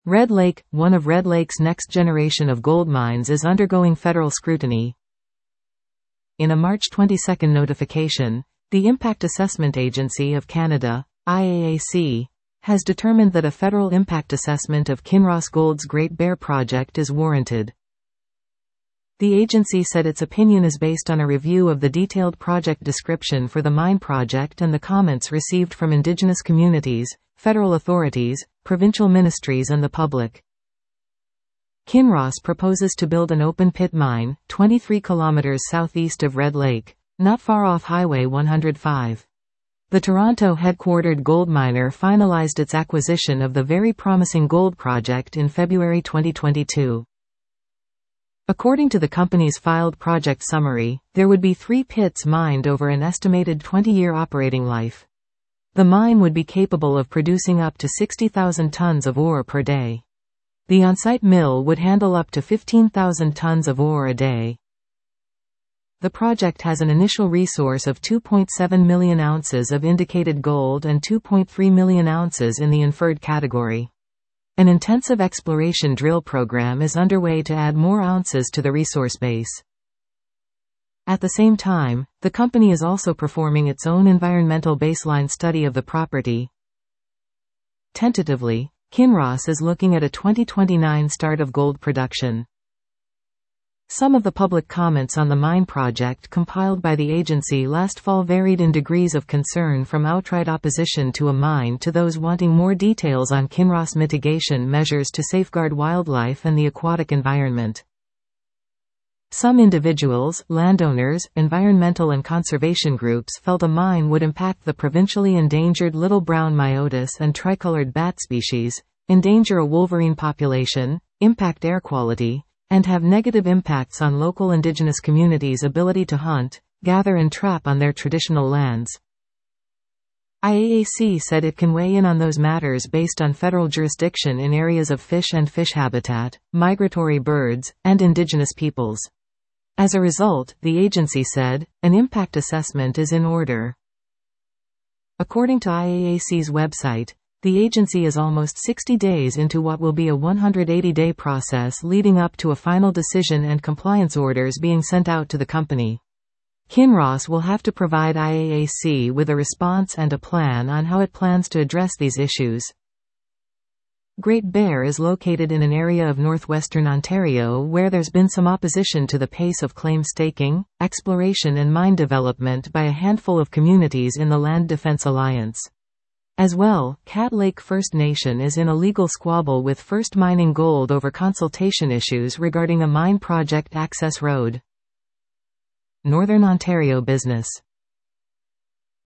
Red Lake, one of Red Lake's next generation of gold mines, is undergoing federal scrutiny. In a March 22 notification, the Impact Assessment Agency of Canada, IAAC, has determined that a federal impact assessment of Kinross Gold's Great Bear project is warranted. The agency said its opinion is based on a review of the detailed project description for the mine project and the comments received from Indigenous communities, federal authorities, provincial ministries and the public. Kinross proposes to build an open-pit mine, 23 kilometers southeast of Red Lake, not far off Highway 105. The Toronto-headquartered gold miner finalized its acquisition of the very promising gold project in February 2022. According to the company's filed project summary, there would be 3 pits mined over an estimated 20-year operating life. The mine would be capable of producing up to 60,000 tons of ore per day. The on-site mill would handle up to 15,000 tons of ore a day. The project has an initial resource of 2.7 million ounces of indicated gold and 2.3 million ounces in the inferred category. An intensive exploration drill program is underway to add more ounces to the resource base. At the same time, the company is also performing its own environmental baseline study of the property. Tentatively, Kinross is looking at a 2029 start of gold production. Some of the public comments on the mine project compiled by the agency last fall varied in degrees of concern, from outright opposition to a mine to those wanting more details on Kinross mitigation measures to safeguard wildlife and the aquatic environment. Some individuals, landowners, environmental and conservation groups felt a mine would impact the provincially endangered little brown myotis and tricolored bat species, endanger a wolverine population, impact air quality, and have negative impacts on local Indigenous communities' ability to hunt, gather and trap on their traditional lands. IAAC said it can weigh in on those matters based on federal jurisdiction in areas of fish and fish habitat, migratory birds, and Indigenous peoples. As a result, the agency said, an impact assessment is in order. According to IAAC's website, the agency is almost 60 days into what will be a 180-day process leading up to a final decision and compliance orders being sent out to the company. Kinross will have to provide IAAC with a response and a plan on how it plans to address these issues. Great Bear is located in an area of northwestern Ontario where there's been some opposition to the pace of claim staking, exploration and mine development by a handful of communities in the Land Defence Alliance. As well, Cat Lake First Nation is in a legal squabble with First Mining Gold over consultation issues regarding a mine project access road. Northern Ontario business.